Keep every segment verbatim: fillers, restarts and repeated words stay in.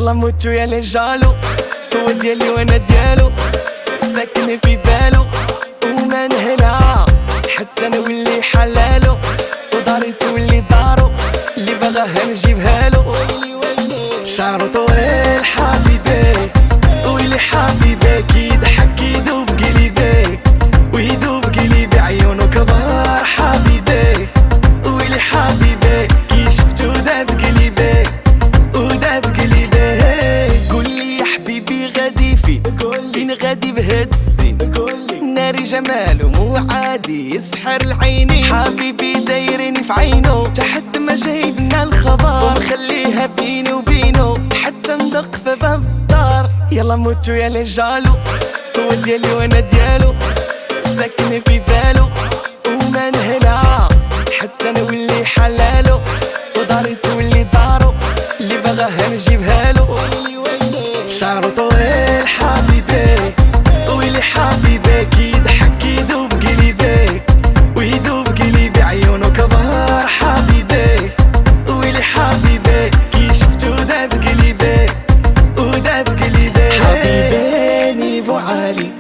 يلا موتو يا لجالو، هو ديالي وانا ديالو، ساكن في بالو وما نهلا حتى نولي حلالو، وداري تولي دارو اللي بغاها نجيبها له. شعرو طويل حبيبي ويلي حبيبي، كيضحك يدوب قلبي ويدوب قلبي، عيونو كبار حبيبي ويلي حبيبي، كي شفتو داب قلبي وداب قلبي. قولي يا حبيبي غادي فين، فين غادي بهاد السين، ناري جمالو مو عادي يسحر العينين، حبيبي دايرني في عينو تحت ما جايبنا الخبر، ومخليها بيني وبينو حتى ندق في باب الدار. يلا موتو يا لجالو، هو ديالي وانا ديالو، ساكن في بالو وما نهلا حتى نولي حلالو، وداري تولي دارو اللي بغاها نجيبها له. شعرو طويل حبيبي ويلي حبيبي، كيضحك يدوب قلبي ويدوب قلبي، عيونو كبار حبيبي ويلي حبيبي، كي شفتو داب قلبي وداب قلبي. حبيبي نيفو عالي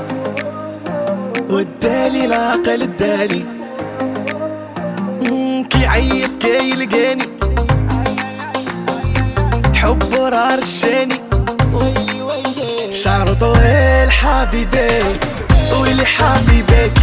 والدالي العقل الدالي، كيعيط كيلقاني حبو راه رشاني. شعرو طويل حبيبي ويلي حبيبي،